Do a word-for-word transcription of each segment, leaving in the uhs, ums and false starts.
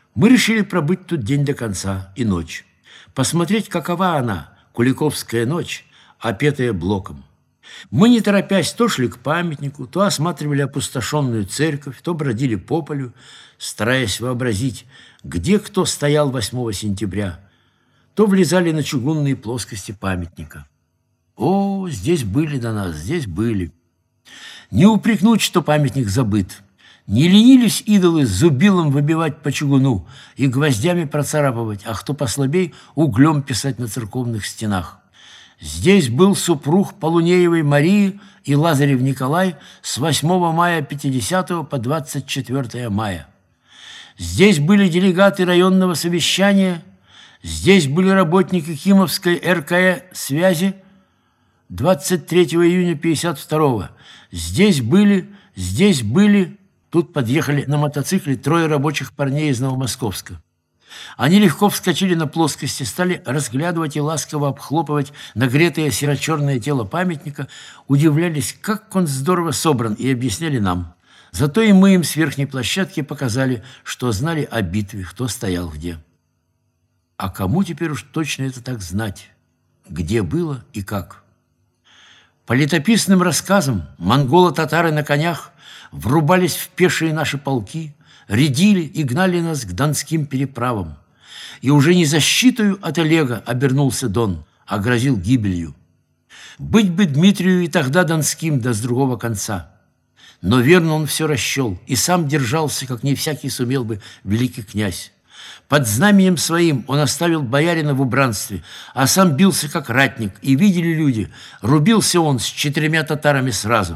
Мы решили пробыть тут день до конца и ночь. Посмотреть, какова она, Куликовская ночь, опетая Блоком. Мы, не торопясь, то шли к памятнику, то осматривали опустошенную церковь, то бродили по полю, стараясь вообразить, где кто стоял восьмого сентября, то влезали на чугунные плоскости памятника. О, здесь были до нас, здесь были. Не упрекнуть, что памятник забыт. Не ленились идолы с зубилом выбивать по чугуну и гвоздями процарапывать, а кто послабей, углем писать на церковных стенах. Здесь был супруг Полунеевой Марии и Лазарев Николай с восьмого мая пятидесятого по двадцать четвёртое мая. Здесь были делегаты районного совещания, здесь были работники Кимовской эр ка э связи двадцать третьего июня пятьдесят второго. Здесь были, здесь были... Тут подъехали на мотоцикле трое рабочих парней из Новомосковска. Они легко вскочили на плоскости, стали разглядывать и ласково обхлопывать нагретое серо-черное тело памятника, удивлялись, как он здорово собран, и объясняли нам. Зато и мы им с верхней площадки показали, что знали о битве, кто стоял где. А кому теперь уж точно это так знать, где было и как? По летописным рассказам монголо-татары на конях врубались в пешие наши полки, рядили и гнали нас к донским переправам. И уже не защитою от Олега обернулся Дон, а грозил гибелью. Быть бы Дмитрию и тогда донским, да с другого конца. Но верно он все расчел, и сам держался, как не всякий сумел бы великий князь. Под знаменем своим он оставил боярина в убранстве, а сам бился, как ратник, и видели люди, рубился он с четырьмя татарами сразу.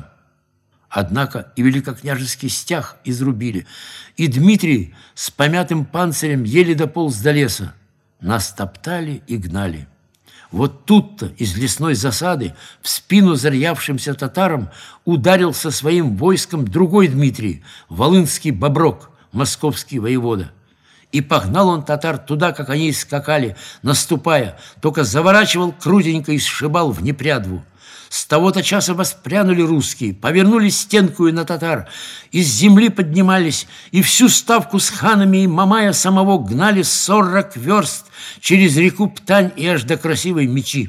Однако и великокняжеский стяг изрубили, и Дмитрий с помятым панцирем еле дополз до леса. Нас топтали и гнали. Вот тут-то из лесной засады в спину зарьявшимся татарам ударил со своим войском другой Дмитрий, волынский боброк, московский воевода. И погнал он татар туда, как они и скакали, наступая, только заворачивал крутенько и сшибал в непрядву. С того-то часа воспрянули русские, повернулись стенкою на татар, из земли поднимались, и всю ставку с ханами и Мамая самого гнали сорок верст через реку Птань и аж до красивой Мечи.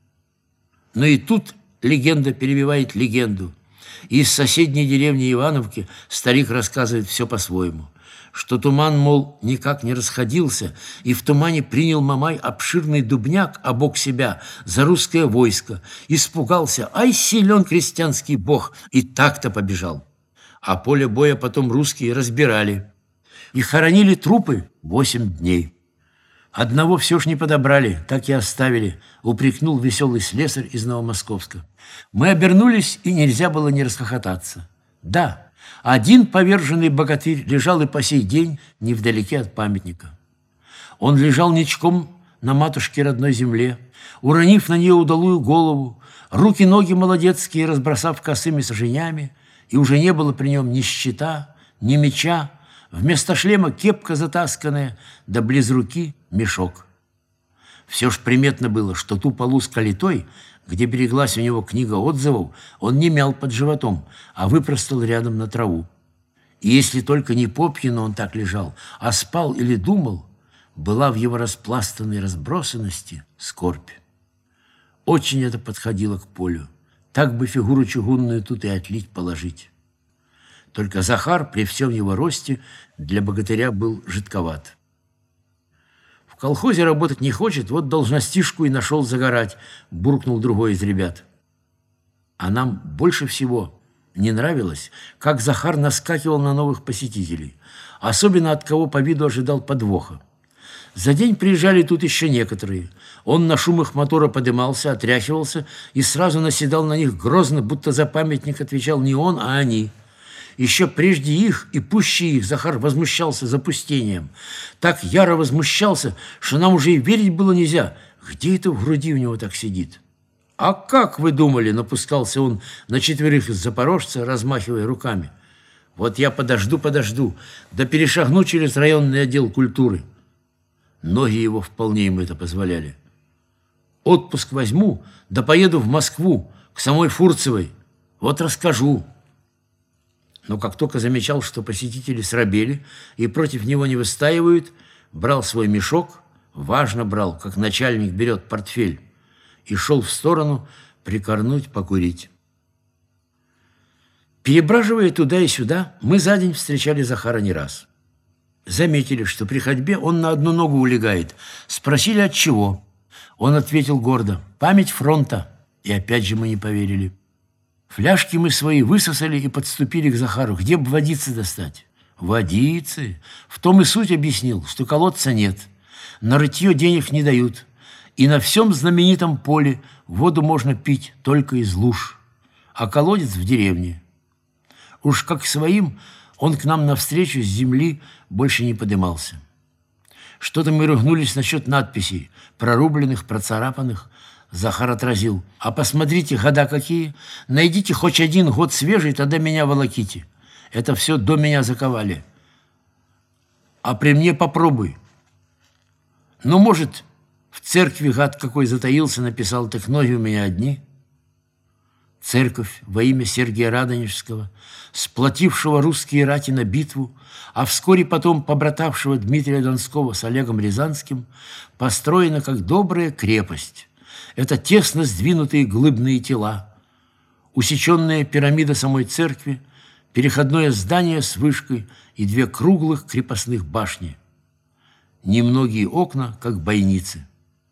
Но и тут легенда перебивает легенду. И из соседней деревни Ивановки старик рассказывает все по-своему. Что туман, мол, никак не расходился, и в тумане принял Мамай обширный дубняк обок себя за русское войско. Испугался, ай, силен крестьянский бог, и так-то побежал. А поле боя потом русские разбирали. И хоронили трупы восемь дней. Одного все ж не подобрали, так и оставили, упрекнул веселый слесарь из Новомосковска. Мы обернулись, и нельзя было не расхохотаться. Да, один поверженный богатырь лежал и по сей день невдалеке от памятника. Он лежал ничком на матушке родной земле, уронив на нее удалую голову, руки-ноги молодецкие разбросав косыми саженями, и уже не было при нем ни щита, ни меча, вместо шлема кепка затасканная, да близ руки мешок. Все ж приметно было, что ту полу с калитой, где береглась у него книга отзывов, он не мял под животом, а выпростал рядом на траву. И если только не попьяно он так лежал, а спал или думал, была в его распластанной разбросанности скорбь. Очень это подходило к полю. Так бы фигуру чугунную тут и отлить положить. Только Захар при всем его росте для богатыря был жидковат. В колхозе работать не хочет, вот должностишку и нашел загорать, буркнул другой из ребят. А нам больше всего не нравилось, как Захар наскакивал на новых посетителей, особенно от кого по виду ожидал подвоха. За день приезжали тут еще некоторые. Он на шум их мотора подымался, отряхивался и сразу наседал на них грозно, будто за памятник отвечал не он, а они. Еще прежде их и пуще их Захар возмущался запустением. Так яро возмущался, что нам уже и верить было нельзя. Где это в груди у него так сидит? «А как вы думали?» — напускался он на четверых из запорожца, размахивая руками. «Вот я подожду, подожду, да перешагну через районный отдел культуры». Ноги его вполне ему это позволяли. «Отпуск возьму, да поеду в Москву, к самой Фурцевой. Вот расскажу». Но как только замечал, что посетители срабели и против него не выстаивают, брал свой мешок, важно брал, как начальник берет портфель, и шел в сторону прикорнуть, покурить. Перебраживая туда и сюда, мы за день встречали Захара не раз. Заметили, что при ходьбе он на одну ногу улегает. Спросили, от чего. Он ответил гордо: «Память фронта». И опять же мы не поверили. Фляжки мы свои высосали и подступили к Захару. Где бы водицы достать? Водицы. В том и суть объяснил, что колодца нет. На рытье денег не дают. И на всем знаменитом поле воду можно пить только из луж. А колодец в деревне. Уж как своим, он к нам навстречу с земли больше не подымался. Что-то мы ругнулись насчет надписей, прорубленных, процарапанных. Захар отразил: «А посмотрите, года какие! Найдите хоть один год свежий, тогда меня волоките. Это все до меня заковали. А при мне попробуй. Ну, может, в церкви гад какой затаился, написал, так ноги у меня одни». Церковь во имя Сергия Радонежского, сплотившего русские рати на битву, а вскоре потом побратавшего Дмитрия Донского с Олегом Рязанским, построена как добрая крепость. Это тесно сдвинутые глыбные тела, усеченная пирамида самой церкви, переходное здание с вышкой и две круглых крепостных башни. Немногие окна, как бойницы.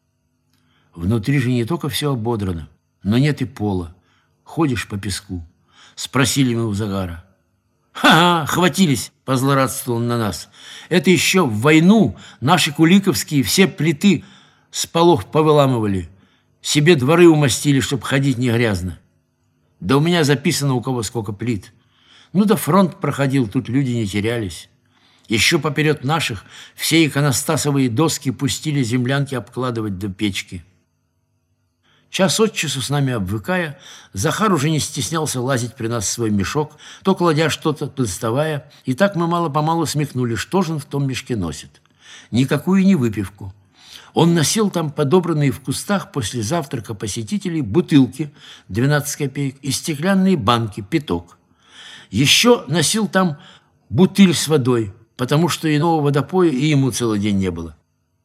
Внутри же не только все ободрано, но нет и пола. Ходишь по песку. Спросили мы у Загара. «Ха-ха, хватились!» – позлорадствовал он на нас. «Это еще в войну наши куликовские все плиты с полов повыламывали. Себе дворы умостили, чтоб ходить не грязно. Да у меня записано, у кого сколько плит. Ну да фронт проходил, тут люди не терялись. Еще поперед наших все иконостасовые доски пустили землянки обкладывать до печки». Час от часу с нами обвыкая, Захар уже не стеснялся лазить при нас в свой мешок, то кладя что-то, то доставая, и так мы мало-помалу смекнули, что же он в том мешке носит. Никакую не выпивку. Он носил там подобранные в кустах после завтрака посетителей бутылки двенадцать копеек и стеклянные банки пяток. Еще носил там бутыль с водой, потому что иного водопоя и ему целый день не было.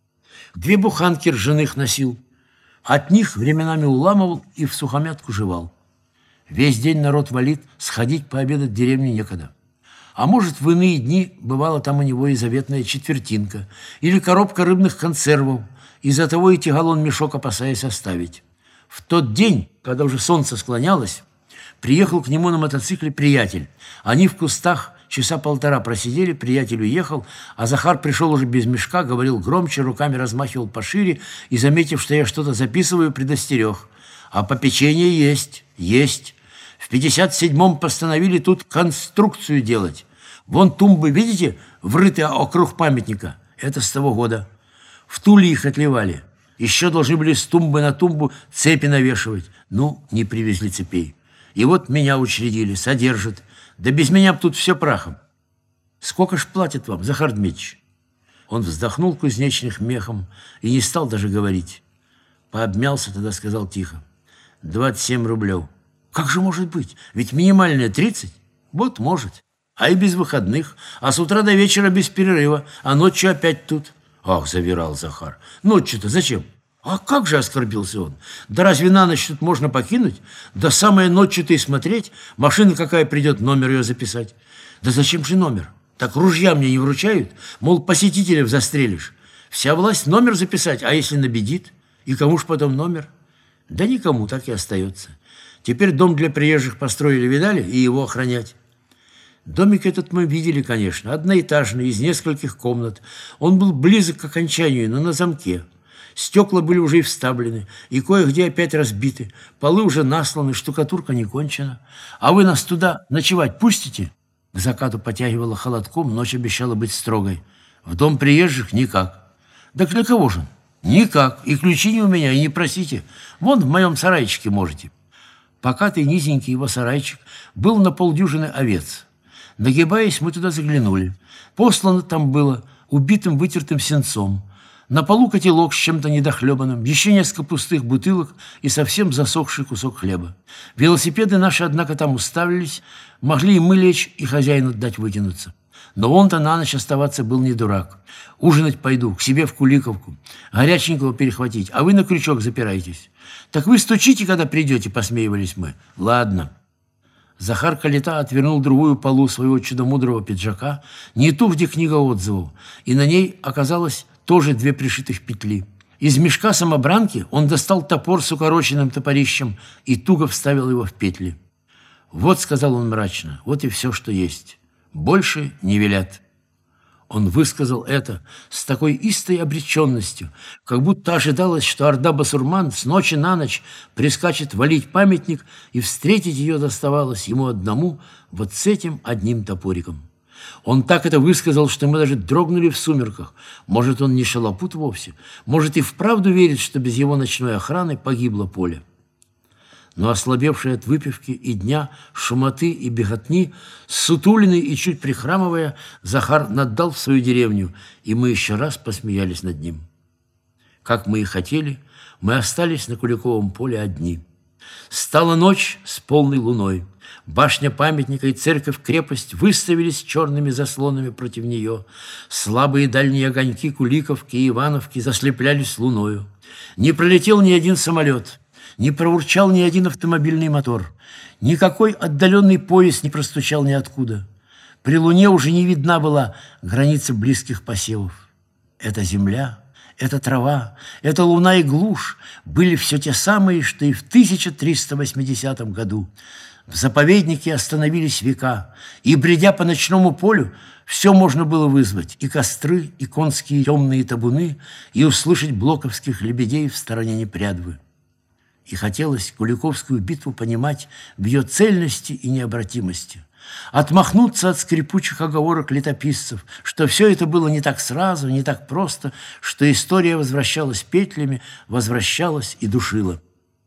Две буханки ржаных носил. От них временами уламывал и в сухомятку жевал. Весь день народ валит, сходить пообедать в деревне некогда. А может, в иные дни бывала там у него и заветная четвертинка или коробка рыбных консервов. Из-за того и тягал он мешок, опасаясь оставить. В тот день, когда уже солнце склонялось, приехал к нему на мотоцикле приятель. Они в кустах часа полтора просидели, приятель уехал, а Захар пришел уже без мешка, говорил громче, руками размахивал пошире и, заметив, что я что-то записываю, предостерег. А попечение есть, есть. В пятьдесят седьмом постановили тут конструкцию делать. Вон тумбы, видите, врытые округ памятника. Это с того года. В Туле их отливали. Еще должны были с тумбы на тумбу цепи навешивать. Ну, не привезли цепей. И вот меня учредили, содержат. Да без меня б тут все прахом. Сколько ж платят вам, Захар Дмитриевич? Он вздохнул кузнечным мехом и не стал даже говорить. Пообмялся, тогда сказал тихо: двадцать семь рублев. Как же может быть? Ведь минимальная тридцать. Вот может. А и без выходных. А с утра до вечера без перерыва. А ночью опять тут. Ах, завирал Захар. Ночью-то зачем? А как же, оскорбился он. Да разве на ночь тут можно покинуть? Да самое ночью-то и смотреть. Машина какая придет, номер ее записать. Да зачем же номер? Так ружья мне не вручают. Мол, посетителя застрелишь. Вся власть номер записать, а если набедит? И кому ж потом номер? Да никому, так и остается. Теперь дом для приезжих построили, видали, и его охранять. Домик этот мы видели, конечно, одноэтажный, из нескольких комнат. Он был близок к окончанию, но на замке. Стекла были уже и вставлены, и кое-где опять разбиты. Полы уже насланы, штукатурка не кончена. А вы нас туда ночевать пустите? К закату потягивала холодком, ночь обещала быть строгой. В дом приезжих никак. Да для кого же? Никак. И ключи не у меня, и не просите. Вон в моем сарайчике можете. Покатый низенький его сарайчик был на полдюжины овец. Нагибаясь, мы туда заглянули. Послано там было убитым вытертым сенцом. На полу котелок с чем-то недохлебанным, еще несколько пустых бутылок и совсем засохший кусок хлеба. Велосипеды наши, однако, там уставились, могли и мы лечь, и хозяину дать вытянуться. Но он-то на ночь оставаться был не дурак. Ужинать пойду, к себе в Куликовку, горяченького перехватить, а вы на крючок запирайтесь. Так вы стучите, когда придете, посмеивались мы. Ладно. Захар Калита отвернул другую полу своего чудомудрого пиджака, не ту, где книга отзывов, и на ней оказалось тоже две пришитых петли. Из мешка самобранки он достал топор с укороченным топорищем и туго вставил его в петли. «Вот», — сказал он мрачно, — «вот и все, что есть. Больше не велят». Он высказал это с такой истой обреченностью, как будто ожидалось, что орда басурман с ночи на ночь прискачет валить памятник, и встретить ее доставалось ему одному вот с этим одним топориком. Он так это высказал, что мы даже дрогнули в сумерках. Может, он не шалопут вовсе, может, и вправду верит, что без его ночной охраны погибло поле. Но ослабевший от выпивки и дня, шумоты и беготни, сутуленный и чуть прихрамывая, Захар наддал в свою деревню, и мы еще раз посмеялись над ним. Как мы и хотели, мы остались на Куликовом поле одни. Стала ночь с полной луной. Башня памятника и церковь-крепость выставились черными заслонами против нее. Слабые дальние огоньки Куликовки и Ивановки заслеплялись луною. Не пролетел ни один самолет, не проурчал ни один автомобильный мотор, никакой отдаленный поезд не простучал ниоткуда. При луне уже не видна была граница близких посевов. Эта земля, эта трава, эта луна и глушь были все те самые, что и в тысяча триста восьмидесятом году. В заповеднике остановились века, и, бредя по ночному полю, все можно было вызвать: и костры, и конские темные табуны, и услышать блоковских лебедей в стороне Непрядвы. И хотелось Куликовскую битву понимать в ее цельности и необратимости, отмахнуться от скрипучих оговорок летописцев, что все это было не так сразу, не так просто, что история возвращалась петлями, возвращалась и душила.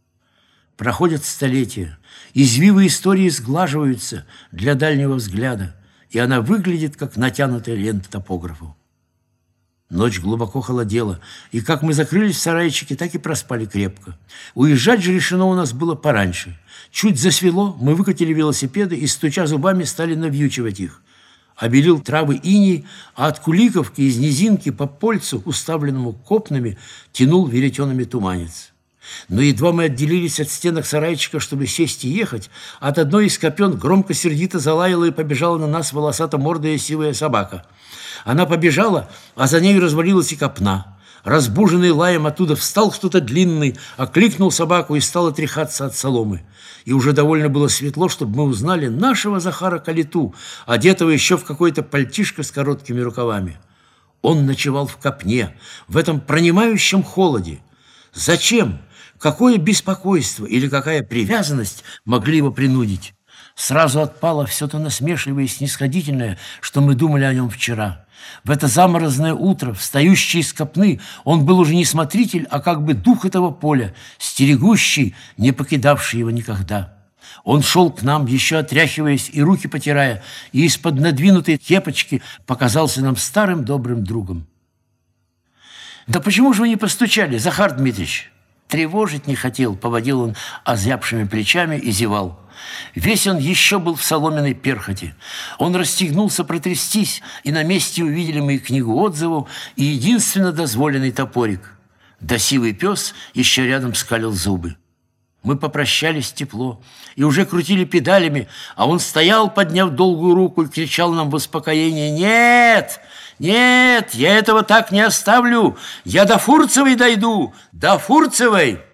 Проходят столетия, извивы истории сглаживаются для дальнего взгляда, и она выглядит, как натянутая лента топографу. Ночь глубоко холодела, и как мы закрылись в сарайчике, так и проспали крепко. Уезжать же решено у нас было пораньше. Чуть засвело, мы выкатили велосипеды и, стуча зубами, стали навьючивать их. Обелил травы иней, а от Куликовки из низинки по польцу, уставленному копнами, тянул веретенами туманец. Но едва мы отделились от стенок сарайчика, чтобы сесть и ехать, от одной из копен громко-сердито залаяла и побежала на нас волосато-мордая сивая собака. Она побежала, а за ней развалилась и копна. Разбуженный лаем оттуда встал кто-то длинный, окликнул собаку и стал отряхаться от соломы. И уже довольно было светло, чтобы мы узнали нашего Захара Калиту, одетого еще в какое-то пальтишко с короткими рукавами. Он ночевал в копне, в этом пронимающем холоде. Зачем? Какое беспокойство или какая привязанность могли его принудить? Сразу отпало все то насмешливое и снисходительное, что мы думали о нем вчера. В это заморозное утро, встающий из копны, он был уже не смотритель, а как бы дух этого поля, стерегущий, не покидавший его никогда. Он шел к нам, еще отряхиваясь и руки потирая, и из-под надвинутой кепочки показался нам старым добрым другом. «Да почему же вы не постучали, Захар Дмитриевич?» Тревожить не хотел, поводил он озябшими плечами и зевал. Весь он еще был в соломенной перхоти. Он расстегнулся протрястись, и на месте увидели мы книгу отзывов и единственно дозволенный топорик. Да сивый пес еще рядом скалил зубы. Мы попрощались тепло и уже крутили педалями, а он стоял, подняв долгую руку, и кричал нам в успокоение: «Нет! Нет, я этого так не оставлю! Я до Фурцевой дойду! До Фурцевой!»